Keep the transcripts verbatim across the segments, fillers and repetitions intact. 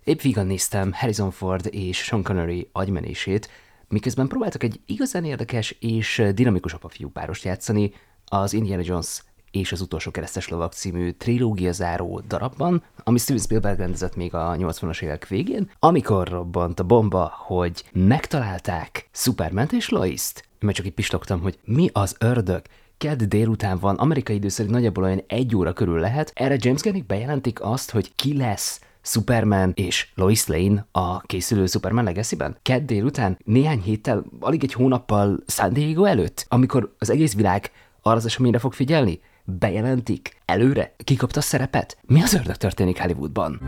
Épp vígan néztem Harrison Ford és Sean Connery agymenését, miközben próbáltak egy igazán érdekes és dinamikus apa-fiú párost játszani az Indiana Jones és az utolsó keresztes lovag című trilógia záró darabban, ami Steven Spielberg rendezett még a nyolcvanas évek végén, amikor robbant a bomba, hogy megtalálták Supermant és Loist. Mert csak így pislogtam, hogy mi az ördög? Kedd délután van, amerikai idő szerint nagyjából olyan egy óra körül lehet. Erre James Gunn bejelentik azt, hogy ki lesz Superman és Lois Lane a készülő Superman Legacy-ben? Kedd délután, néhány héttel, alig egy hónappal San Diego előtt, amikor az egész világ arra az eseményre fog figyelni? Bejelentik? Előre? Ki kapta a szerepet? Mi az ördög történik Hollywoodban?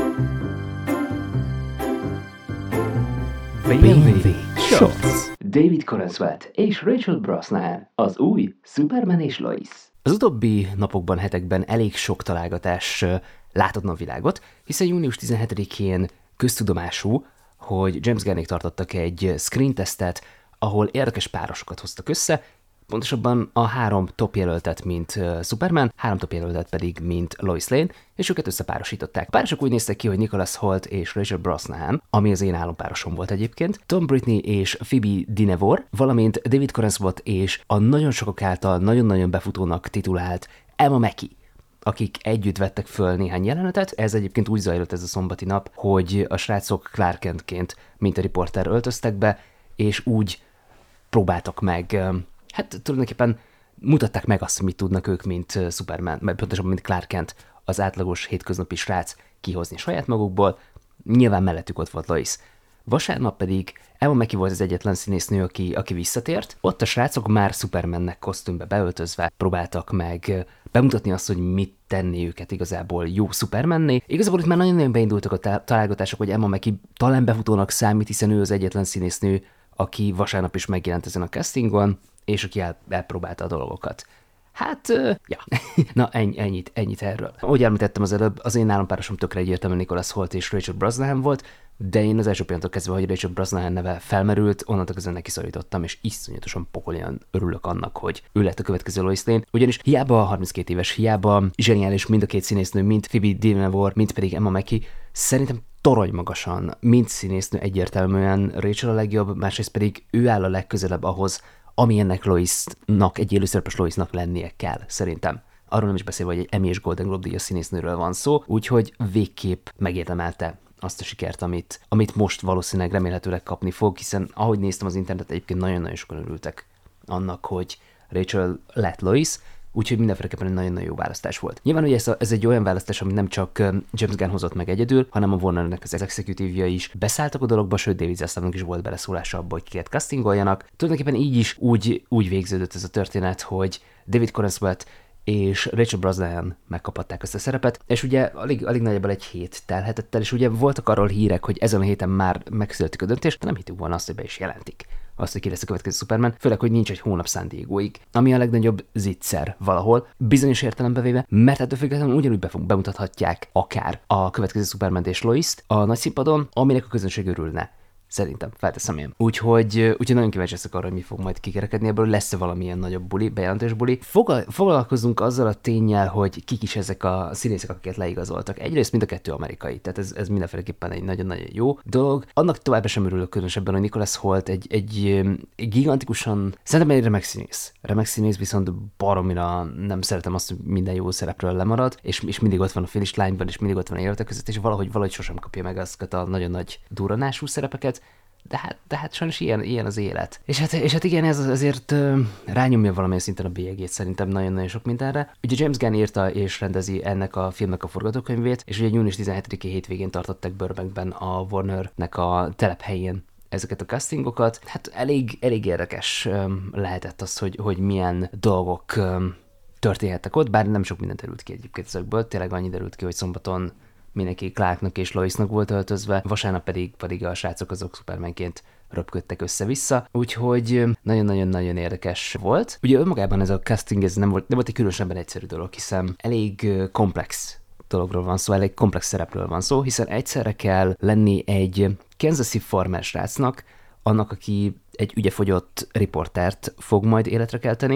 bé em vé Shorts. David Corenswet és Rachel Brosnahan, az új Superman és Lois. Az utóbbi napokban, hetekben elég sok találgatás látott napvilágot, hiszen június tizenhetedikén köztudomású, hogy James Gunnék tartottak egy screen tesztet, ahol érdekes párosokat hoztak össze, pontosabban a három top jelöltet, mint uh, Superman, három top jelöltet pedig, mint Lois Lane, és őket összepárosították. A párosok úgy néztek ki, hogy Nicholas Hoult és Rachel Brosnahan, ami az én álompárosom volt egyébként, Tom Brittany és Phoebe Dynevor, valamint David Corenswet és a nagyon sokak által nagyon-nagyon befutónak titulált Emma Mackey, akik együtt vettek föl néhány jelenetet. Ez egyébként úgy zajlott ez a szombati nap, hogy a srácok Clark Kentként, mint a riporter öltöztek be, és úgy próbáltak meg, hát tulajdonképpen mutatták meg azt, mit tudnak ők, mint Superman, mert pontosabban, mint Clark Kent, az átlagos hétköznapi srác kihozni saját magukból. Nyilván mellettük ott volt Lois. Vasárnap pedig Emma Mackey volt az egyetlen színésznő, aki, aki visszatért. Ott a srácok már Supermannek kosztümbe beöltözve próbáltak meg bemutatni azt, hogy mit tenni őket igazából jó Supermanné. Igazából itt már nagyon-nagyon beindultak a találgatások, hogy Emma Mackey talán befutónak számít, hiszen ő az egyetlen színésznő, aki vasárnap is megjelent ezen a castingon, és aki el, elpróbálta a dolgokat. Hát, uh, ja, na ennyi, ennyit, ennyit erről. Ahogy említettem az előbb, az én álompárosom tökre egyértelműen Nicholas Hoult és Rachel Brosnahan volt, de én az első pillanattól kezdve, hogy Rachel Brosnahan neve felmerült, onnantól kezdve neki szorítottam, és iszonyatosan pokolian örülök annak, hogy ő lett a következő Lois Lane, ugyanis hiába harminckét éves, hiába zseniális mind a két színésznő, mint Phoebe Dynevor, mint pedig Emma Mackey, szerintem torony magasan, mint színésznő egyértelműen Rachel a legjobb, másrészt pedig ő áll a legközelebb ahhoz, ami ennek Loisnak, egy élőszerepes Loisnak lennie kell, szerintem. Arról nem is beszélve, hogy egy Emmy és Golden Globe díjas színésznőről van szó, úgyhogy végképp megérdemelte azt a sikert, amit, amit most valószínűleg remélhetőleg kapni fog, hiszen ahogy néztem az internetet, egyébként nagyon-nagyon sokan örültek annak, hogy Rachel lett Lois, úgyhogy mindenféleképpen egy nagyon-nagyon jó választás volt. Nyilván, hogy ez, a, ez egy olyan választás, ami nem csak James Gunn hozott meg egyedül, hanem a Warnernek az executívja is beszálltak a dologba, sőt David Zaslavnak is volt beleszólása abba, hogy kiket castingoljanak. Tulajdonképpen így is úgy, úgy végződött ez a történet, hogy David Corenswet és Rachel Brosnahan megkaphatták ezt a szerepet, és ugye alig, alig nagyjából egy hét telhetett el, és ugye voltak arról hírek, hogy ezen a héten már megszületik a döntés, de nem hittük volna azt, hogy be is jelentik azt, hogy ki lesz a következő Superman, főleg, hogy nincs egy hónap San Diegóig, ami a legnagyobb zicser valahol, bizonyos értelembe véve, mert ettől függetlenül ugyanúgy be bemutathatják akár a következő Superman és Loist a nagy színpadon, aminek a közönség örülne. Szerintem, felteszem én. Úgyhogy, úgyhogy nagyon kíváncsi leszek arra, hogy mi fog majd kikerekedni ebből, lesz-e valamilyen nagyobb buli, bejelentés buli. Fogal, foglalkozunk azzal a ténnyel, hogy kik is ezek a színészek, akiket leigazoltak. Egyrészt mind a kettő amerikai, tehát ez, ez mindenféleképpen egy nagyon-nagyon jó dolog. Annak továbbra sem örülök különösebben, hogy Nicholas Hoult egy, egy, egy gigantikusan, szerintem egy remek színész. Remek színész, viszont baromira nem szeretem azt, hogy minden jó szerepről lemarad, és, és mindig ott van a finish line-ban, és mindig ott van a jelöltek között, és valahogy, valahogy sosem kapja meg azokat a nagyon nagy durranású szerepeket. De hát, de hát sajnos ilyen, ilyen az élet. És hát, és hát igen, ez azért uh, rányomja valamilyen szinten a bélyegét szerintem nagyon-nagyon sok mindenre. Ugye James Gunn írta és rendezi ennek a filmnek a forgatókönyvét, és ugye június tizenhetedikén hétvégén tartották Burbankben a Warnernek a telephelyén ezeket a castingokat. Hát elég, elég érdekes um, lehetett az, hogy, hogy milyen dolgok um, történhettek ott, bár nem sok minden derült ki egyébként ezekből. Tényleg annyi derült ki, hogy szombaton mindenki Clarknak és Loisnak volt öltözve, vasárnap pedig, pedig a srácok azok Supermanként röpködtek össze-vissza, úgyhogy nagyon-nagyon-nagyon érdekes volt. Ugye önmagában ez a casting ez nem volt, nem volt egy különösebben egyszerű dolog, hiszen elég komplex dologról van szó, elég komplex szerepről van szó, hiszen egyszerre kell lenni egy Kansas-i farmer srácnak, annak, aki egy ügyefogyott riportert fog majd életre kelteni,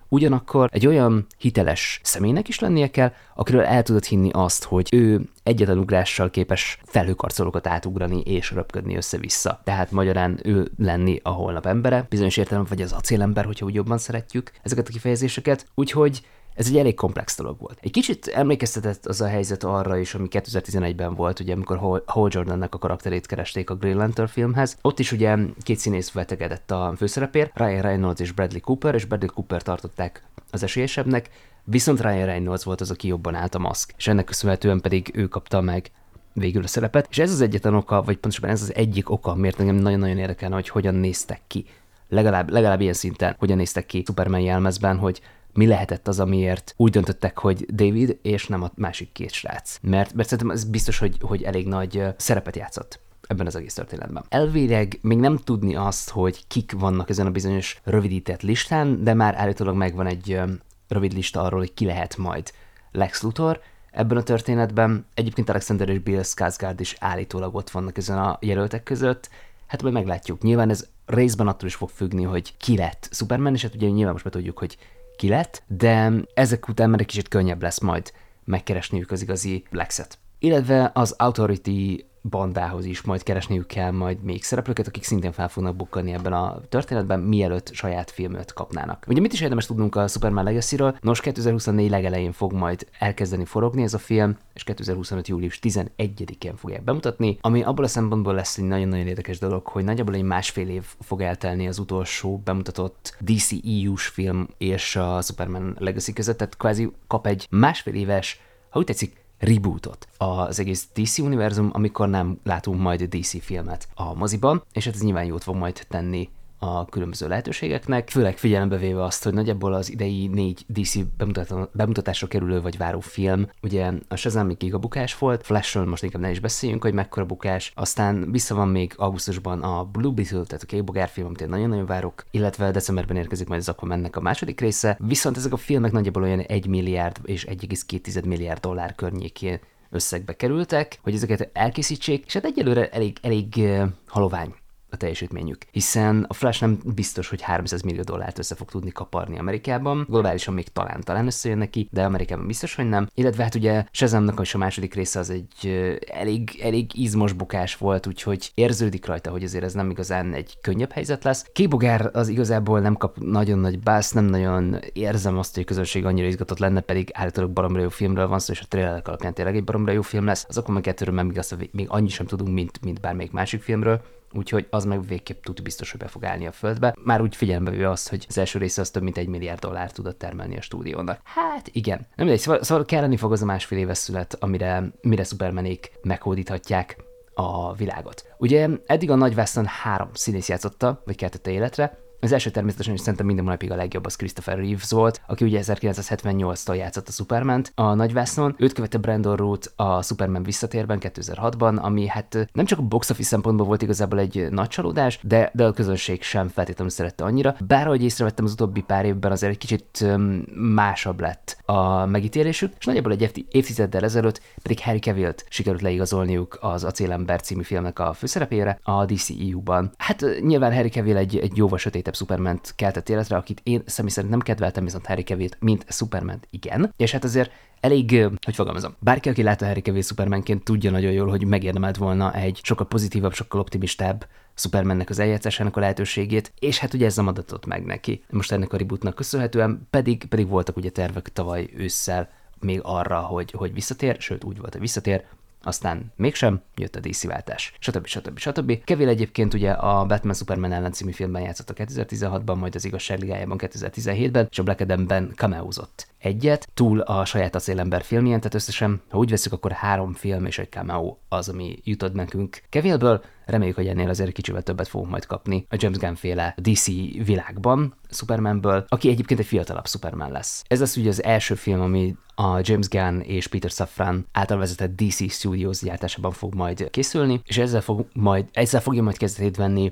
ugyanakkor egy olyan hiteles személynek is lennie kell, akiről el tudod hinni azt, hogy ő egyetlen ugrással képes felhőkarcolókat átugrani és röpködni össze-vissza. Tehát magyarán ő lenni a holnap embere, bizonyos értelemben vagy az acélember, hogyha úgy jobban szeretjük ezeket a kifejezéseket, úgyhogy ez egy elég komplex dolog volt. Egy kicsit emlékeztetett az a helyzet arra is, ami kétezer-tizenegyben volt, ugye, amikor Hal Jordannek a karakterét keresték a Green Lantern filmhez. Ott is ugye két színész vetegedett a főszerepért, Ryan Reynolds és Bradley Cooper, és Bradley Cooper tartották az esélyesebbnek, viszont Ryan Reynolds volt az, aki jobban állt a maszk, és ennek köszönhetően pedig ő kapta meg végül a szerepet, és ez az egyetlen oka, vagy pontosabban ez az egyik oka, miért engem nagyon-nagyon érdekelne, hogy hogyan néztek ki. Legalább, legalább ilyen szinten, hogyan néztek ki Superman jelmezben, hogy mi lehetett az, amiért úgy döntöttek, hogy David, és nem a másik két srác. Mert, mert szerintem ez biztos, hogy, hogy elég nagy szerepet játszott ebben az egész történetben. Elvileg még nem tudni azt, hogy kik vannak ezen a bizonyos rövidített listán, de már állítólag megvan egy rövid lista arról, hogy ki lehet majd Lex Luthor ebben a történetben. Egyébként Alexander és Bill Skarsgård is állítólag ott vannak ezen a jelöltek között. Hát majd meglátjuk. Nyilván ez részben attól is fog függni, hogy ki lett Superman, és hát ugye nyilván most már tudjuk, hogy ki lett, de ezek után már egy kicsit könnyebb lesz majd megkeresniük az igazi Lexet. Illetve az Authority bandához is majd keresniük kell majd még szereplőket, akik szintén fel fognak bukkani ebben a történetben, mielőtt saját filmet kapnának. Ugye mit is érdemes tudnunk a Superman Legacy-ről? Nos, kétezer-huszonnégy legelején fog majd elkezdeni forogni ez a film, és kétezer-huszonöt július tizenegyedikén fogják bemutatni, ami abból a szempontból lesz egy nagyon-nagyon érdekes dolog, hogy nagyjából egy másfél év fog eltelni az utolsó bemutatott dé cé é u-s film és a Superman Legacy között, tehát kvázi kap egy másfél éves, ha úgy tetszik, rebootot az egész dé cé univerzum, amikor nem látunk majd dé cé filmet a moziban, és hát ez nyilván jót fog majd tenni a különböző lehetőségeknek, főleg figyelembe véve azt, hogy nagyjából az idei négy dé cé bemutatásra kerülő vagy váró film, ugye a Shazam még gigabukás volt, Flashről most inkább ne is beszéljünk, hogy mekkora bukás, aztán vissza van még augusztusban a Blue Beetle, tehát a kékbogár film, amit én nagyon-nagyon várok, illetve decemberben érkezik majd az Aquamannek a második része, viszont ezek a filmek nagyjából olyan egy milliárd és egy egész két milliárd dollár környékén összegbe kerültek, hogy ezeket elkészítsék, és hát egyelőre elég, elég uh, halovány a teljesítményük, hiszen a Flash nem biztos, hogy háromszáz millió dollárt össze fog tudni kaparni Amerikában, globálisan még talán talán összejön neki, de Amerikában biztos, hogy nem. Illetve hát ugye Shazamnak is a második része az egy uh, elég, elég izmos bukás volt, úgyhogy érződik rajta, hogy azért ez nem igazán egy könnyebb helyzet lesz. Kékbogár az igazából nem kap nagyon nagy bász, nem nagyon érzem azt, hogy a közönség annyira izgatott lenne, pedig állítólag baromra jó filmről van szó, és a trailerek alapján tényleg egy baromra jó film lesz. Az Aquaman kettőről meg még, azt, még annyi sem tudunk, mint, mint bármelyik másik filmről. Úgyhogy az meg végképp tud biztos, hogy be fog állni a földbe. Már úgy figyelembe véve azt, hogy az első része az több mint egy milliárd dollár tudott termelni a stúdiónak. Hát igen. Nem mindegy, szóval, szóval kelleni fog az a másfél éves szület, amire, mire Supermanék meghódíthatják a világot. Ugye eddig a nagyvászon három színész játszotta, vagy keltette életre. Az első természetesen, és szerintem minden napig a legjobb, az Christopher Reeves volt, aki ugye ezerkilencszázhetvennyolctól játszott a Supermant a nagyvásznon. Őt követte Brandon Routh a Superman visszatérben kétezer-hatban, ami hát nem csak a box office szempontból volt igazából egy nagy csalódás, de, de a közönség sem feltétlenül szerette annyira. Bár ahogy észrevettem, az utóbbi pár évben azért egy kicsit másabb lett a megítélésük, és nagyjából egy évtizeddel ezelőtt pedig Henry Cavillt sikerült leigazolniuk az Acélember című filmnek a főszerepére a dé cé é u-ban. Hát nyilván Henry Cavill egy, egy jóval sötét Supermant keltett életre, akit én személy szerint nem kedveltem, viszont Henry Cavillt, mint Supermant igen. És hát azért elég, hogy fogalmazom, bárki, aki látta Henry Cavill Supermanként, tudja nagyon jól, hogy megérdemelt volna egy sokkal pozitívabb, sokkal optimistább Supermannek az eljátszásának a lehetőségét, és hát ugye ez nem adatott meg neki. Most ennek a rebootnak köszönhetően pedig, pedig voltak ugye tervek tavaly ősszel még arra, hogy, hogy visszatér, sőt úgy volt, hogy visszatér, aztán mégsem, jött a dé cé-váltás, stb. stb. stb. Cavill egyébként ugye a Batman Superman ellen című filmben játszott a kétezer-tizenhatban, majd az Igazságligájában kétezer-tizenhétben, és a Black Adamben cameózott egyet, túl a saját Acélember filmjén, tehát összesen, ha úgy veszük, akkor három film és egy cameo az, ami jutott nekünk Cavillből. Reméljük, hogy ennél azért kicsivel többet fogunk majd kapni a James Gunn féle dé cé világban, Supermanből, aki egyébként egy fiatalabb Superman lesz. Ez lesz ugye az első film, ami a James Gunn és Peter Safran által vezetett dé cé Studios gyártásában fog majd készülni, és ezzel, fog majd, ezzel fogja majd kezdetét venni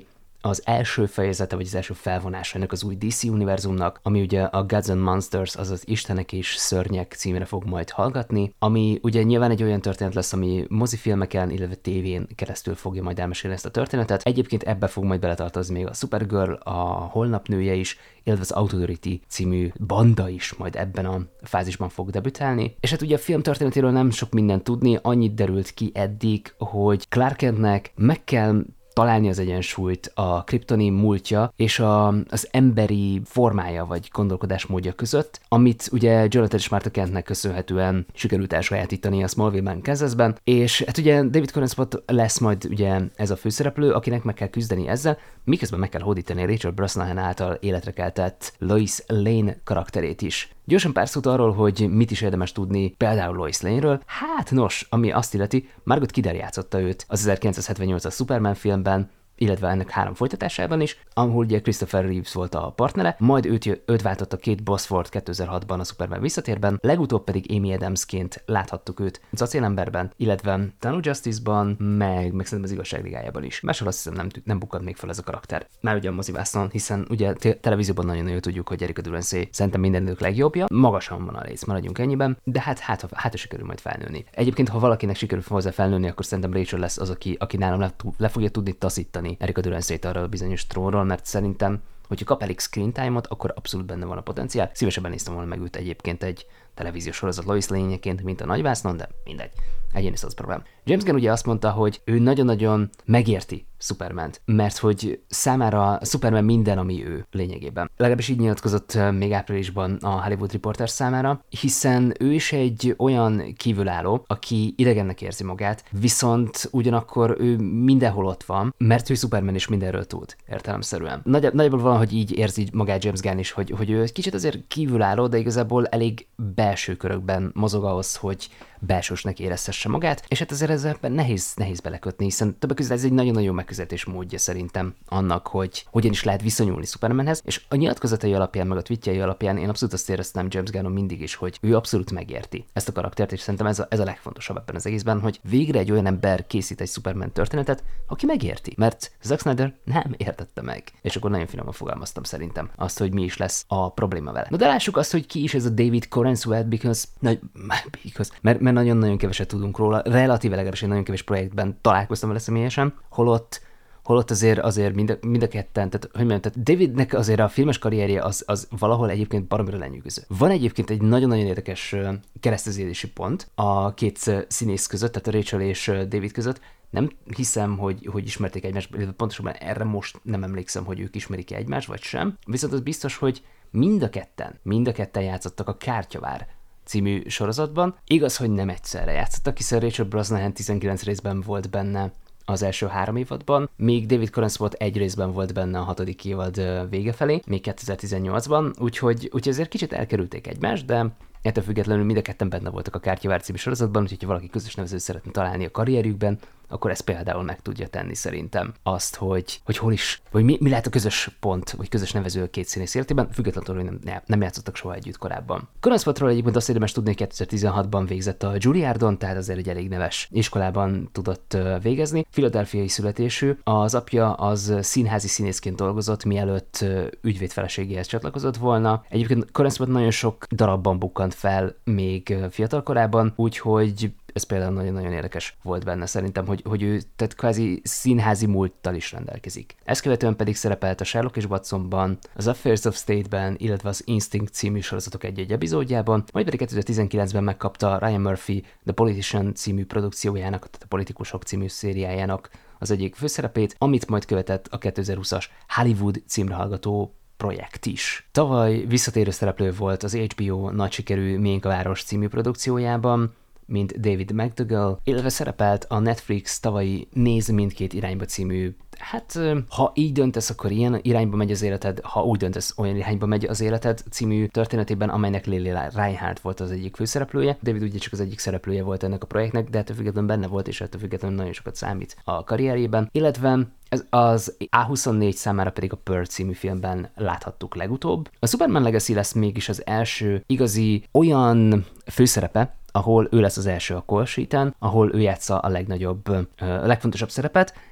az első fejezete, vagy az első felvonása ennek az új dé cé univerzumnak, ami ugye a Gods and Monsters, azaz Istenek és Szörnyek címére fog majd hallgatni, ami ugye nyilván egy olyan történet lesz, ami mozifilmeken, illetve tévén keresztül fogja majd elmesélni ezt a történetet. Egyébként ebbe fog majd beletartozni még a Supergirl, a Holnapnője is, illetve az Authority című banda is majd ebben a fázisban fog debütálni. És hát ugye a film történetéről nem sok mindent tudni, annyit derült ki eddig, hogy Clark Kentnek meg kell találni az egyensúlyt a kriptoni múltja és a, az emberi formája vagy gondolkodásmódja között, amit ugye Jonathan és Martha Kentnek köszönhetően sikerült elsajátítani a Smallville-ben, Kansasben, és hát ugye David Corenswet lesz majd ugye ez a főszereplő, akinek meg kell küzdeni ezzel, miközben meg kell hódítani Rachel Brosnahan által életre keltett Lois Lane karakterét is. Gyorsan pár szót arról, hogy mit is érdemes tudni például Lois Lane-ről. Hát nos, ami azt illeti, Margot Kidder játszotta őt az ezerkilencszázhetvennyolcas Superman filmben, illetve ennek három folytatásában is, ahol ugye Christopher Reeves volt a partnere, majd őt, őt váltotta Kate Bosworth kétezer-hatban a Superman visszatérben, legutóbb pedig Amy Adamsként láthattuk őt az Acélemberben, illetve Dawn Justice-ban, meg, meg szerintem az Igazságligájában is. Máshol azt hiszem nem, nem bukkant még fel ez a karakter. Már ugye a mozivászon, hiszen ugye te- televízióban nagyon jól tudjuk, hogy Erika Durancey szerintem minden idők legjobbja, magasan van a rész, maradjunk ennyiben, de hát hát, ha, hát sikerül majd felnőni. Egyébként, ha valakinek sikerül hozzá felnőni, akkor szerintem Rachel lesz az, aki, aki nálam le, le fogja tudni taszítani Erika Durancey-t arra a bizonyos trónról, mert szerintem, hogyha kap elég screen time-ot, akkor abszolút benne van a potenciál. Szívesebben néztem volna meg őt egyébként egy televíziós sorozat Lois Lane-jeként, mint a nagyvásznon, de mindegy. Egyéni az problém. James Gunn ugye azt mondta, hogy ő nagyon-nagyon megérti Supermant, mert hogy számára Superman minden, ami ő lényegében. Legalábbis így nyilatkozott még áprilisban a Hollywood Reporter számára, hiszen ő is egy olyan kívülálló, aki idegennek érzi magát, viszont ugyanakkor ő mindenhol ott van, mert ő Superman is mindenről tud, értelemszerűen. Nagy, nagyjából valahogy így érzi magát James Gunn is, hogy, hogy ő egy kicsit azért kívülálló, de igazából elég belső körökben mozog ahhoz, hogy belsősnek érezhesse magát, és hát azért ezzel nehéz, nehéz belekötni, hiszen többek között ez egy nagyon-nagyon megközelítés módja szerintem annak, hogy hogyan is lehet viszonyulni Supermanhez, és a nyilatkozatai alapján, meg a tweetjei alapján én abszolút azt éreztem James Gunnon mindig is, hogy ő abszolút megérti ezt a karaktert, és szerintem ez a, ez a legfontosabb ebben az egészben, hogy végre egy olyan ember készít egy Superman történetet, aki megérti, mert Zack Snyder nem értette meg. És akkor nagyon finoman fogalmaztam szerintem azt, hogy mi is lesz a probléma vele. Na de lássuk azt, hogy ki is ez a David Corenswet, because, na, because mert, mert nagyon-nagyon keveset tudunk róla, relatíve legalábbis én nagyon kevés projektben találkoztam vele személyesen, holott holott azért, azért mind, a, mind a ketten, tehát, hogy mondjam, tehát Davidnek azért a filmes karrierje az, az valahol egyébként baromira lenyűgöző. Van egyébként egy nagyon-nagyon érdekes kereszteződési pont a két színész között, tehát a Rachel és David között. Nem hiszem, hogy, hogy ismerték egymást, illetve pontosabban erre most nem emlékszem, hogy ők ismerik egymást, vagy sem. Viszont az biztos, hogy mind a ketten, mind a ketten játszottak a Kártyavár című sorozatban. Igaz, hogy nem egyszerre játszottak, hiszen Rachel Brosnahan tizenkilenc részben volt benne az első három évadban, még David Corenswet egy részben volt benne a hatodik évad vége felé, még kétezer-tizennyolcban, úgyhogy, úgyhogy ezért kicsit elkerülték egymást, de ettől függetlenül mind a ketten benne voltak a Kártyavár című sorozatban, úgyhogy ha valaki közös nevezőt szeretne találni a karrierjükben, akkor ez például meg tudja tenni szerintem azt, hogy, hogy hol is, vagy mi, mi lehet a közös pont, vagy közös nevező a két színész életében, függetlenül, hogy nem, nem játszottak soha együtt korábban. Corenswetről egyébként azt érdemes tudni, hogy kétezer-tizenhatban végzett a Juilliardon, tehát azért egy elég neves iskolában tudott végezni. Philadelphiai születésű, az apja az színházi színészként dolgozott, mielőtt ügyvéd feleségéhez csatlakozott volna. Egyébként Corenswet nagyon sok darabban bukkant fel még fiatal korában, úgyhogy ez például nagyon-nagyon érdekes volt benne szerintem, hogy, hogy ő tehát kvázi színházi múlttal is rendelkezik. Ezt követően pedig szerepelt a Sherlock és Watsonban, az Affairs of State-ben, illetve az Instinct című sorozatok egy-egy epizódjában, majd pedig kétezer-tizenkilencben megkapta Ryan Murphy The Politician című produkciójának, tehát a Politikusok című szériájának az egyik főszerepét, amit majd követett a kétezer-húszas Hollywood címre hallgató projekt is. Tavaly visszatérő szereplő volt az há bé o nagy sikerű Miénk a város című produkciójában, mint David McDougall, illetve szerepelt a Netflix tavalyi Nézd mindkét irányba című, hát ha így döntesz, akkor ilyen irányba megy az életed, ha úgy döntesz, olyan irányba megy az életed című történetében, amelynek Lily Reinhardt volt az egyik főszereplője. David ugye csak az egyik szereplője volt ennek a projektnek, de ettől függetlenül benne volt, és ettől függetlenül nagyon sokat számít a karrierjében. Illetve ez az á huszonnégy számára pedig a Pearl című filmben láthattuk legutóbb. A Superman Legacy lesz mégis az első igazi olyan főszerepe, ahol ő lesz az első a call sheeten, ahol ő játsza a legnagyobb, a legfontosabb szerepet,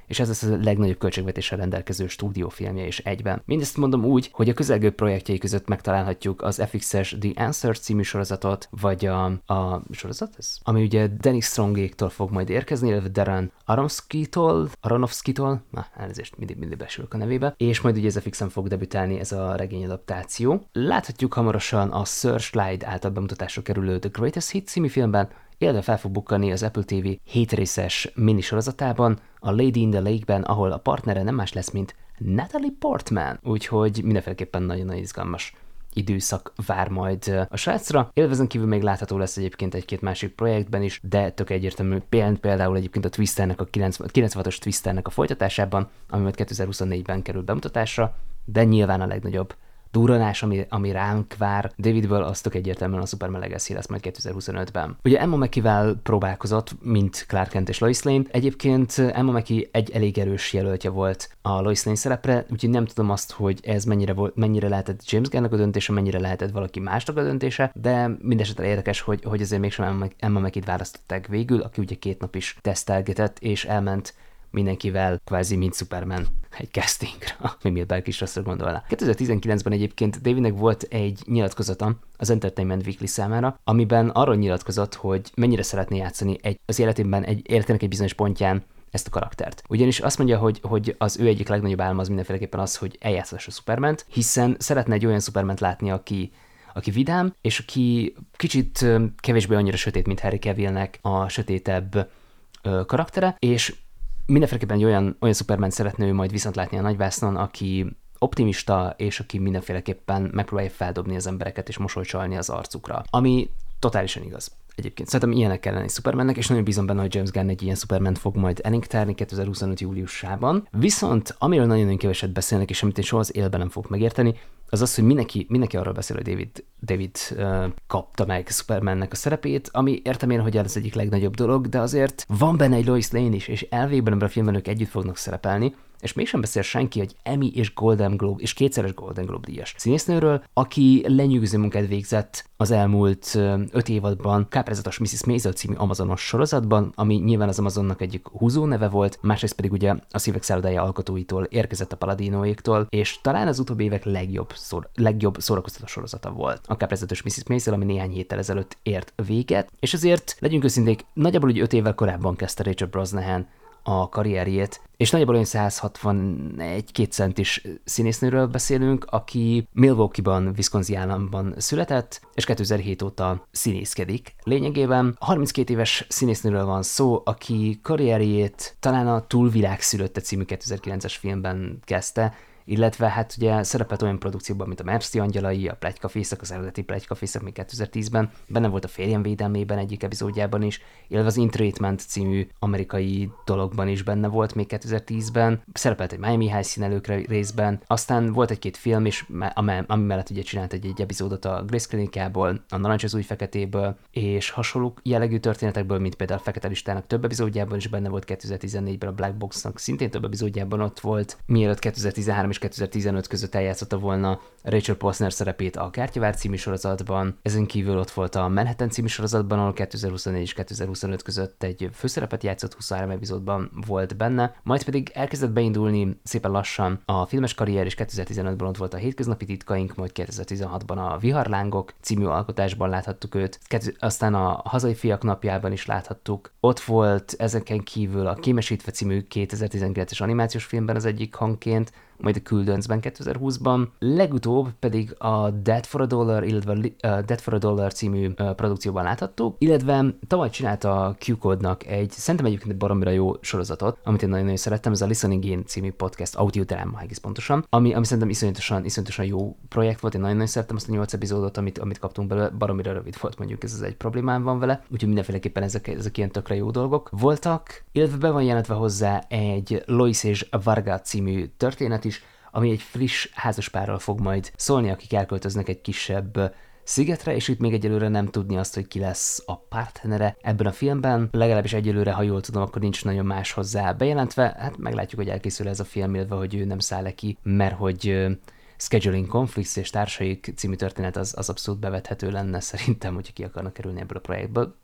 és ez lesz a legnagyobb költségvetéssel rendelkező stúdiófilmje is egyben. Mindezt mondom úgy, hogy a közelgő projektjei között megtalálhatjuk az ef iksz-es The Answer című sorozatot, vagy a, a sorozat ez? Ami ugye Dennis Strongéktól fog majd érkezni, illetve Darren Aronofsky-tól, Aronofsky-tól, na elnézést, mindig, mindig besülök a nevébe, és majd ugye az ef iksz-en fog debütálni ez a regényadaptáció. Láthatjuk hamarosan a Searchlight által bemutatásra kerülő The Greatest Hits című filmben, illetve fel fog bukkani az Apple té vé hétrészes minisorozatában, a Lady in the Lake-ben, ahol a partnere nem más lesz, mint Natalie Portman. Úgyhogy mindenféleképpen nagyon-nagyon izgalmas időszak vár majd a srácra. Élvezen kívül még látható lesz egyébként egy-két másik projektben is, de tök egyértelmű például egyébként a Twisternek, a kilencvenhatos Twisternek a folytatásában, ami majd kétezer-huszonnégyben kerül bemutatásra, de nyilván a legnagyobb durranás, ami, ami ránk vár Davidből, az tök egyértelműen a Superman Legacy lesz majd kétezer-huszonötben. Ugye Emma Mackey-vel próbálkozott, mint Clark Kent és Lois Lane. Egyébként Emma Mackey egy elég erős jelöltje volt a Lois Lane szerepre, úgyhogy nem tudom azt, hogy ez mennyire, volt, mennyire lehetett James Gunnnak a döntése, mennyire lehetett valaki másnak a döntése, de mindesetre érdekes, hogy, hogy azért mégsem Emma Mackey-t választották végül, aki ugye két nap is tesztelgetett, és elment mindenkivel kvázi mint Superman egy castingra, mi miért bárki is rosszra gondolná. kétezer-tizenkilencben egyébként Davidnek volt egy nyilatkozata az Entertainment Weekly számára, amiben arról nyilatkozott, hogy mennyire szeretné játszani egy, az életében egy életének egy bizonyos pontján ezt a karaktert. Ugyanis azt mondja, hogy, hogy az ő egyik legnagyobb álma az mindenféleképpen az, hogy eljátszassa Supermant, hiszen szeretne egy olyan Supermant látni, aki aki vidám, és aki kicsit kevésbé annyira sötét, mint Harry Cavillnek a sötétebb ö, karaktere, és mindenféleképpen egy olyan, olyan Superman szeretne ő majd viszont látni a nagyvásznon, aki optimista, és aki mindenféleképpen megpróbálja feldobni az embereket, és mosolycsalni az arcukra. Ami totálisan igaz. Egyébként szerintem ilyenek kell lenni Supermannek, és nagyon bízom benne, hogy James Gunn egy ilyen Superman fog majd elénk tárni kétezer-huszonöt júliusában. Viszont amiről nagyon-nagyon keveset beszélnek, és amit én soha az élben nem fogok megérteni, az az, hogy mindenki, mindenki arról beszél, hogy David, David uh, kapta meg Supermannek a szerepét, ami értem én, hogy ez az egyik legnagyobb dolog, de azért van benne egy Lois Lane is, és elvégben ebben a filmben ők együtt fognak szerepelni, és mégsem beszél senki egy Emmy és Golden Globe, és kétszeres Golden Globe díjas színésznőről, aki lenyűgöző munkát végzett az elmúlt öt évadban Káprázatos missziz Maisel című Amazonos sorozatban, ami nyilván az Amazonnak egyik húzó neve volt, másrészt pedig ugye a Szívek szállodája alkotóitól érkezett a Paladinoéktól, és talán az utóbbi évek legjobb, szór, legjobb szórakoztató sorozata volt. A Káprázatos missziz Maisel, ami néhány héttel ezelőtt ért véget, és azért legyünk őszinték, nagyjából úgy öt évvel korábban kezdte Rachel Brosnahan a karrierjét, és nagyjából olyan száz hatvanegy-két centis színésznőről beszélünk, aki Milwaukee-ban, Wisconsin államban született, és kétezer-hét óta színészkedik. Lényegében harminckét éves színésznőről van szó, aki karrierjét talán a Túlvilág szülötte című kétezer-kilences filmben kezdte, illetve hát ugye szerepelt olyan produkcióban, mint a Merszti angyalai, a Pletykafészek, az eredeti Pletykafészek még kétezer-tízben, benne volt a Férjem védelmében egyik epizódjában is, illetve az In Treatment című amerikai dologban is benne volt még kétezer-tízben, szerepelt egy Miami helyszínelők részben, aztán volt egy-két film is, ami mellett ugye csinált egy-egy epizódot a Grace Klinikából, a Narancs az új feketéből, és hasonló jellegű történetekből, mint például a Fekete listának több epizódjában is benne volt, kétezer-tizennégyben a Black Boxnak szintén több epizódjában ott volt, mielőtt kétezer-tizenhárom és kétezer-tizenöt között eljátszotta volna Rachel Posner szerepét a Kártyavár című sorozatban, ezen kívül ott volt a Manhattan című sorozatban, ahol kétezer-huszonnégy és kétezer-huszonöt között egy főszerepet játszott, huszonhárom epizódban volt benne, majd pedig elkezdett beindulni szépen lassan a filmes karrier, és kétezer-tizenötben ott volt a Hétköznapi titkaink, majd kétezer-tizenhatban a Viharlángok című alkotásban láthattuk őt, aztán a Hazai fiak napjában is láthattuk. Ott volt ezeken kívül a Kémesítve című kétezer-tizenkilences animációs filmben az egyik hangként, majd a Küldöncben kétezer-húszban, legutóbb pedig a Dead for a Dollar, illetve a Dead for a Dollar című produkcióban láthattuk, illetve tavaly csinálta a Q-Code-nak egy, szerintem egyébként egy baromira jó sorozatot, amit én nagyon-nagyon szerettem, ez a Listening In című podcast, audiodráma egész pontosan, ami, ami szerintem iszonyatosan, iszonyatosan jó projekt volt, én nagyon-nagyon szerettem azt a nyolc epizódot, amit, amit kaptunk belőle, baromira rövid volt, mondjuk ez az egy problémám van vele, úgyhogy mindenféleképpen ezek, ezek ilyen tökre jó dolgok voltak, illetve be van jelentve hozzá egy Lois és Varga című történet is, ami egy friss házaspárral fog majd szólni, akik elköltöznek egy kisebb szigetre, és itt még egyelőre nem tudni azt, hogy ki lesz a partnere ebben a filmben. Legalábbis egyelőre, ha jól tudom, akkor nincs nagyon más hozzá bejelentve. Hát meglátjuk, hogy elkészül ez a film, illetve hogy ő nem száll le ki, mert hogy Scheduling Conflicts és Társaik című történet az, az abszolút bevethető lenne szerintem, hogyha ki akarnak kerülni ebből a projektből.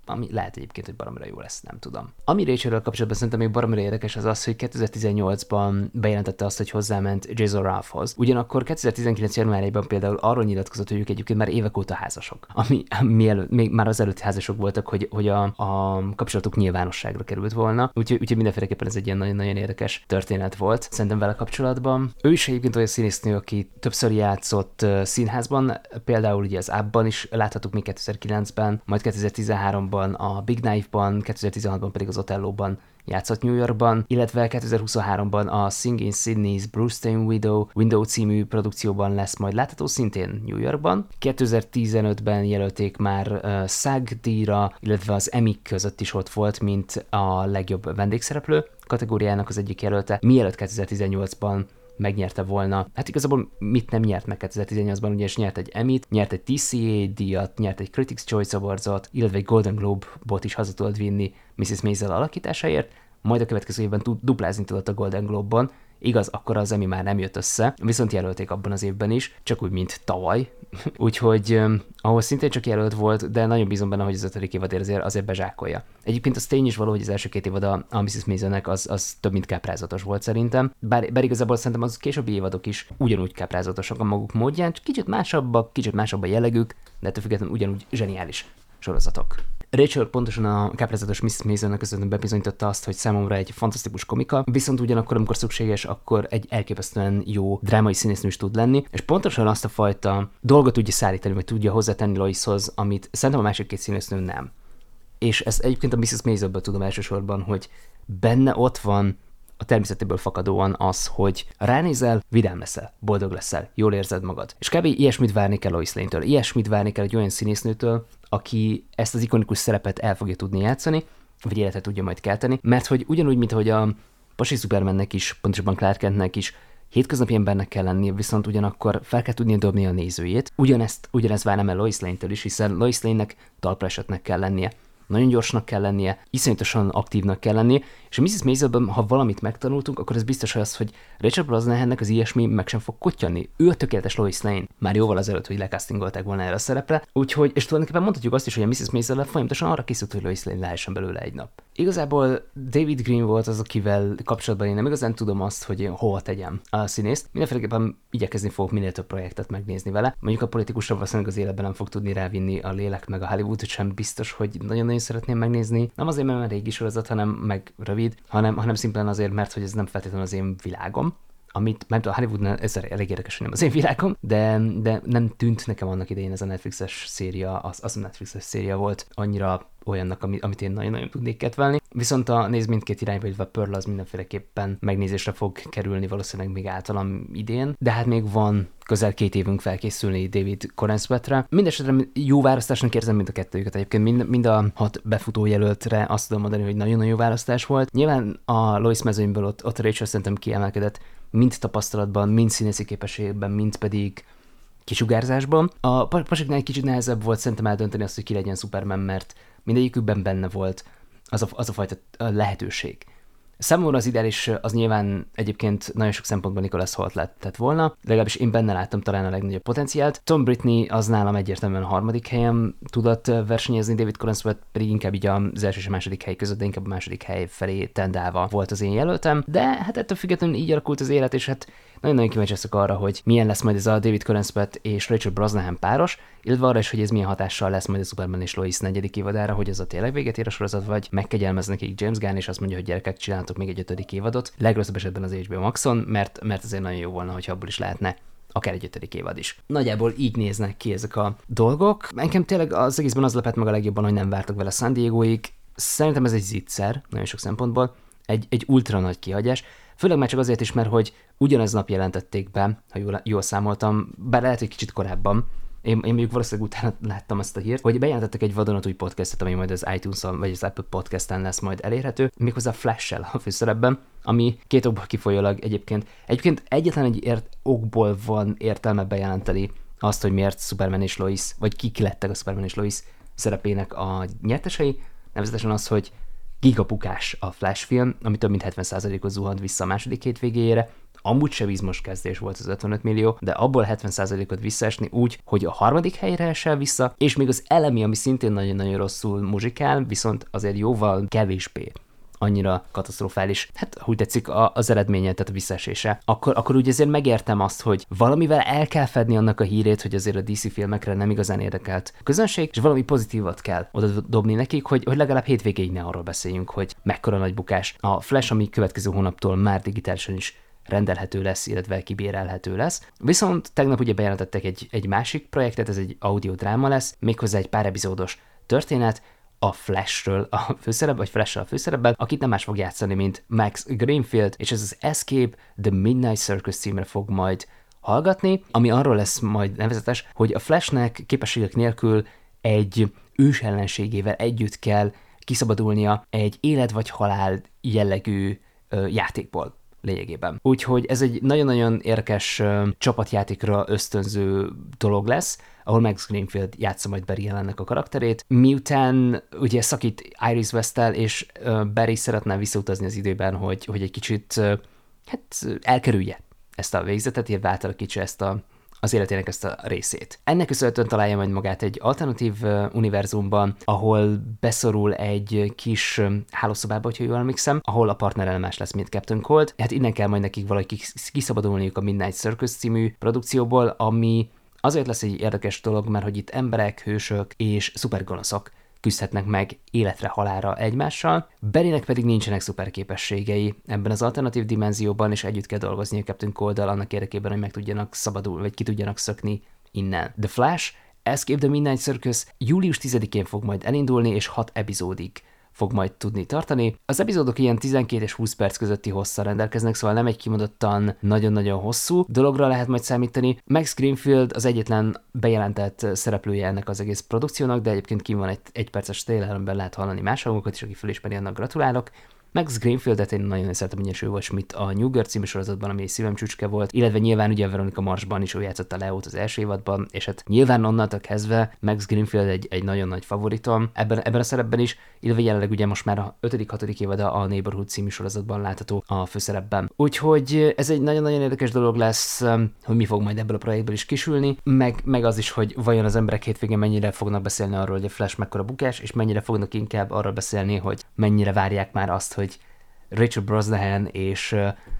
ami lehet egyébként, hogy baromira jó lesz, nem tudom. Ami Rachelről kapcsolatban szerintem még baromira érdekes az az, hogy kétezer-tizennyolcban bejelentette azt, hogy hozzáment Jason Ralphhoz. Ugyanakkor kétezer-tizenkilenc januárjában például arról nyilatkozott, hogy ők egyébként már évek óta házasok. Ami mielőtt, még már az előtt házasok voltak, hogy, hogy a, a kapcsolatuk nyilvánosságra került volna. Úgyhogy, úgyhogy mindenféleképpen ez egy ilyen nagyon-nagyon érdekes történet volt szerintem vele kapcsolatban. Ő is egyébként olyan színésznő, aki többször játszott színházban, például ugye az Up-ban is láthattuk még kétezer-kilencben, majd kétezer-tizenháromban a Big Knife-ban, kétezer-tizenhatban pedig az Othello-ban játszott New Yorkban, illetve kétezer-huszonháromban a Singing Sydney's Brustein Widow Window című produkcióban lesz majd látható szintén New Yorkban. kétezer-tizenötben jelölték már uh, SAG-díjra, illetve az Emmy között is ott volt, mint a legjobb vendégszereplő kategóriának az egyik jelölte, mielőtt kétezer-tizennyolcban megnyerte volna. Hát igazából mit nem nyert meg kétezer-tizennyolcban, ugyanis nyert egy Emmy-t, nyert egy té cé á díjat, nyert egy Critics' Choice Awards-ot, illetve egy Golden Globe-bot is haza tudott vinni missziz Maisel alakításáért, majd a következő évben duplázni tudott a Golden Globe-ban. Igaz, akkor az Emmy már nem jött össze, viszont jelölték abban az évben is, csak úgy, mint tavaly. Úgyhogy um, ahol szintén csak jelölt volt, de nagyon bízom benne, hogy az ötödik évad azért, azért bezsákolja. Egyébként az tény is való, hogy az első két évad a, a missziz Maiselnek az, az több mint káprázatos volt szerintem. Bár, bár igazából szerintem az későbbi évadok is ugyanúgy káprázatosak a maguk módján, csak kicsit másabbak, kicsit másabb a jellegük, de ettől függetlenül ugyanúgy zseniális sorozatok. Rachel pontosan a káprázatos missziz Maiselnek között bebizonyította azt, hogy számomra egy fantasztikus komika, viszont ugyanakkor, amikor szükséges, akkor egy elképesztően jó drámai színésznő is tud lenni, és pontosan azt a fajta dolgot tudja szállítani, vagy tudja hozzátenni Loishoz, amit szerintem a másik két színésznő nem. És ezt egyébként a missziz Maiselből tudom elsősorban, hogy benne ott van a természetéből fakadóan az, hogy ránézel, vidám leszel, boldog leszel, jól érzed magad. És kb. Ilyesmit várni kell Lois Lane-től, ilyesmit várni kell egy olyan színésznőtől, aki ezt az ikonikus szerepet el fogja tudni játszani, vagy életet tudja majd kelteni, mert hogy ugyanúgy, mint ahogy a pasi Supermannek is, pontosabban Clark Kentnek is hétköznapi embernek kell lennie, viszont ugyanakkor fel kell tudnia dobni a nézőjét. Ugyanezt, ugyanezt várnám el Lois Lane-től is, hiszen Lois Lane-nek talpra esettnek kell lennie. Nagyon gyorsnak kell lennie, iszonyatosan aktívnak kell lennie, és a missziz Maiselben, ha valamit megtanultunk, akkor ez biztos az, hogy Rachel Brosnahannek az ilyesmi meg sem fog kottyanni. Ő a tökéletes Lois Lane, már jóval azelőtt, hogy lecastingolták volna erre a szerepre, úgyhogy, és tulajdonképpen mondhatjuk azt is, hogy a missziz Maisel folyamatosan arra készült, hogy Lois Lane lehessen belőle egy nap. Igazából David Green volt az, akivel kapcsolatban én nem igazán tudom azt, hogy én hova tegyem a színészt. Mindenféleképpen igyekezni fogok minél több projektet megnézni vele. Mondjuk a politikusra valószínűleg az életben nem fog tudni rávinni a lélek meg a Hollywood, sem biztos, hogy nagyon-nagyon szeretném megnézni. Nem azért, mert régi sorozat, hanem meg rövid, hanem, hanem szimplán azért, mert hogy ez nem feltétlenül az én világom. Amit, mert a Hollywoodnál ez elég érdekes, hogy nem az én világom, de, de nem tűnt nekem annak idején ez a Netflixes széria, az, az a Netflixes széria volt annyira olyannak, amit, amit én nagyon-nagyon tudnék kedvelni. Viszont a néz mindkét irányba, illetve a Pearl az mindenféleképpen megnézésre fog kerülni valószínűleg még általam idén, de hát még van közel két évünk felkészülni David Corenswet-re. Mindenesetre jó választásnak érzem mind a kettőjüket egyébként, mind, mind a hat befutó jelöltre azt tudom mondani, hogy nagyon-nagyon jó választás volt. Nyilván a Lois mezőnyből ott, ott Rachel szerintem kiemelkedett, mind tapasztalatban, mind színészi képességben, mind pedig kisugárzásban. A pasiknál egy kicsit nehezebb volt szerintem eldönteni azt, hogy ki legyen Superman, mert mindegyikükben benne volt az a, az a fajta lehetőség. Számomra az ideális az nyilván egyébként nagyon sok szempontból Nicholas Hoult lett volna, legalábbis én benne láttam talán a legnagyobb potenciált. Tom Brittney az nálam egyértelműen a harmadik helyen tudott versenyezni, David Corenswet pedig inkább így az első és a második hely között, de inkább a második hely felé tendálva volt az én jelöltem, de hát ettől függetlenül így alakult az élet, és hát nagyon-nagyon kíváncsi leszek arra, hogy milyen lesz majd ez a David Corenswet és Rachel Brosnahan páros, illetve arra is, hogy ez milyen hatással lesz majd a Superman és Lois negyedik évadára, hogy ez a tényleg véget ér a sorozat, vagy megkegyelmez nekik James Gunn, és azt mondja, hogy gyerekek, csináltok még egy ötödik évadot, legrosszabb esetben az há bé o Maxon, mert, mert azért nagyon jó volna, hogyha abból is lehetne akár egy ötödik évad is. Nagyjából így néznek ki ezek a dolgok. Engem tényleg az egészben az lepett meg a legjobban, hogy nem vártak vele San Diegoig. Szerintem ez egy zicser, nagyon sok szempontból, egy, egy ultra nagy kihagyás. Főleg már csak azért is, mert hogy ugyanez nap jelentették be, ha jól, jól számoltam, bár lehet, hogy kicsit korábban. Én, én mondjuk valószínűleg utána láttam ezt a hírt, hogy bejelentettek egy vadonatúj podcastet, ami majd az iTunes-on vagy az Apple Podcasten lesz majd elérhető, méghozzá Flash-sel a főszerepben, ami két okból kifolyólag egyébként. Egyébként egyetlen egy ért, okból van értelme bejelenteni azt, hogy miért Superman és Lois, vagy kik lettek a Superman és Lois szerepének a nyertesei, nevezetesen az, hogy gigapukás a Flash film, ami több mint hetven százalékot zuhant vissza a második hétvégéjére. Amúgy se vízmos kezdés volt az ötvenöt millió, de abból hetven százalékot visszaesni úgy, hogy a harmadik helyre esel vissza, és még az elemi, ami szintén nagyon-nagyon rosszul muzsikál, viszont azért jóval kevésbé annyira katasztrofális, hát úgy tetszik az eredménye, tehát a visszaesése, akkor, akkor úgy azért megértem azt, hogy valamivel el kell fedni annak a hírét, hogy azért a dé cé filmekre nem igazán érdekelt a közönség, és valami pozitívat kell oda dobni nekik, hogy, hogy legalább hétvégéig ne arról beszéljünk, hogy mekkora nagy bukás. A Flash, ami következő hónaptól már digitálisan is rendelhető lesz, illetve kibérelhető lesz. Viszont tegnap ugye bejelentettek egy, egy másik projektet, ez egy audiodráma lesz, méghozzá egy pár epizódos történet, a Flashről a főszerep, vagy Flash-ről a főszerepben, akit nem más fog játszani, mint Max Greenfield, és ez az Escape The Midnight Circus címre fog majd hallgatni, ami arról lesz majd nevezetes, hogy a Flashnek képességek nélkül egy ős ellenségével együtt kell kiszabadulnia egy élet vagy halál jellegű ö, játékból lényegében. Úgyhogy ez egy nagyon-nagyon érdekes ö, csapatjátékra ösztönző dolog lesz, ahol Max Greenfield játsza majd Barry Allennek a karakterét, miután ugye szakít Iris West-tel, és uh, Barry szeretne visszautazni az időben, hogy, hogy egy kicsit uh, hát elkerülje ezt a végzetet, illetve átalakítsa ezt a, az életének ezt a részét. Ennek köszönhetően találja majd magát egy alternatív uh, univerzumban, ahol beszorul egy kis um, hálószobába, hogyha jól emlékszem, ahol a partnere más lesz, mint Captain Cold. Hát innen kell majd nekik valahogy kiszabadulniuk a Midnight Circus című produkcióból, ami azért lesz egy érdekes dolog, mert hogy itt emberek, hősök és szupergonoszok küzdhetnek meg életre halálra egymással. Barrynek pedig nincsenek szuperképességei ebben az alternatív dimenzióban, és együtt kell dolgozni a Captain Cold-dal annak érdekében, hogy meg tudjanak szabadulni, vagy ki tudjanak szökni innen. The Flash, Escape the Midnight Circus július tizedikén fog majd elindulni, és hat epizódig fog majd tudni tartani. Az epizódok ilyen tizenkét és húsz perc közötti hosszal rendelkeznek, szóval nem egy kimondottan nagyon-nagyon hosszú dologra lehet majd számítani. Max Greenfield az egyetlen bejelentett szereplője ennek az egész produkciónak, de egyébként kim van egy egy perces trailer, amiben lehet hallani más hangokat is, aki felismeri, annak gratulálok. Max Greenfieldet én nagyon szeretem, hogy ő volt Schmidt a New Girl című sorozatban, ami egy szívemcsücske volt, illetve nyilván ugye Veronica Marsban is ő játszotta Leót az első évadban, és hát nyilván onnantól kezdve Max Greenfield egy, egy nagyon nagy favoritom ebben, ebben a szerepben is, illetve jelenleg ugye most már a ötödik-hatodik évada a Neighborhood című sorozatban látható a főszerepben. Úgyhogy ez egy nagyon-nagyon érdekes dolog lesz, hogy mi fog majd ebből a projektből is kisülni, meg, meg az is, hogy vajon az emberek hétvégén mennyire fognak beszélni arról, hogy a Flash mekkora bukás, és mennyire fognak inkább arról beszélni, hogy mennyire várják már azt, hogy Rachel Brosnahan és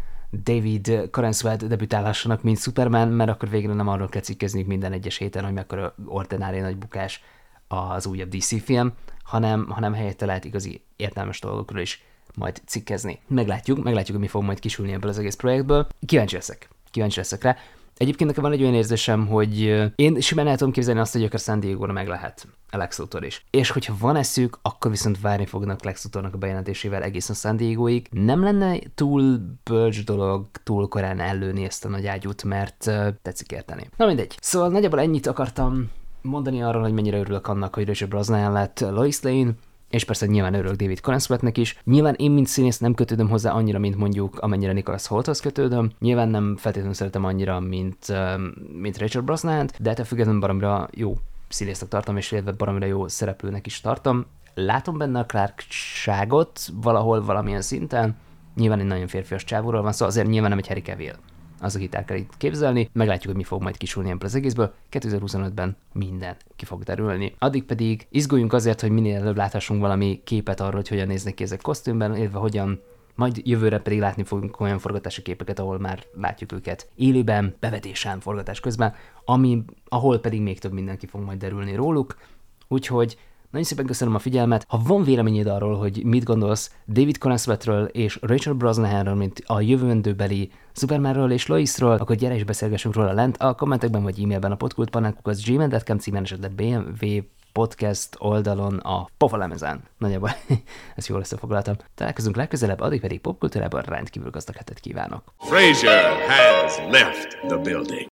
David Corenswet debütálhassanak, mint Superman, mert akkor végre nem arról kell cikkezni minden egyes héten, hogy mekkora ordinári nagy bukás az újabb dé cé film, hanem, hanem helyette lehet igazi értelmes dolgokról is majd cikkezni. Meglátjuk, meglátjuk, hogy mi fog majd kisülni ebből az egész projektből. Kíváncsi leszek. Kíváncsi leszek rá. Egyébként nekem van egy olyan érzésem, hogy én simán el tudom képzelni azt, hogy akár San Diego-ra meg lehet a Lex Luthor is. És hogyha van eszük, akkor viszont várni fognak Lex Luthornak a bejelentésével egészen San Diego-ig. Nem lenne túl bölcs dolog túl korán ellőni ezt a nagy ágyút, mert uh, tetszik érteni. Na mindegy. Szóval nagyjából ennyit akartam mondani arról, hogy mennyire örülök annak, hogy Rachel Brosnahan lett Lois Lane, és persze nyilván örülök David Corenswetnek is. Nyilván én, mint színész nem kötődöm hozzá annyira, mint mondjuk amennyire Nicholas Holthoz kötődöm. Nyilván nem feltétlenül szeretem annyira, mint, uh, mint Rachel Brosnahant, de ettől függetlenül baromira jó színésznek tartom, és illetve baromira jó szereplőnek is tartom. Látom benne a Clark-ságot valahol, valamilyen szinten. Nyilván egy nagyon férfias csávóról van szó, szóval azért nyilván nem egy Harry Cavill. Az, akit el kell itt képzelni, meglátjuk, hogy mi fog majd kisülni ebből az egészből. kétezer-huszonötben minden ki fog derülni. Addig pedig izguljunk azért, hogy minél előbb láthassunk valami képet arról, hogy hogyan néznek ki ezek kosztümben, illetve hogyan majd jövőre pedig látni fogunk olyan forgatási képeket, ahol már látjuk őket élőben, bevetésen, forgatás közben, ami, ahol pedig még több mindenki fog majd derülni róluk. Úgyhogy nagyon szépen köszönöm a figyelmet. Ha van véleményed arról, hogy mit gondolsz David Corenswetről és Rachel Brosnahanról, mint a jövendőbeli Supermanről és Loisról, akkor gyere és beszélgessünk róla lent a kommentekben vagy e-mailben a podkultpanelkukac gmail pont com címen, esetleg bé em vé podcast oldalon a pofalemezen. Nagyjából ezt jól összefoglaltam. Találkozunk legközelebb, addig pedig popkultúrában rendkívül gazdag hetet kívánok. Frasier has left the building.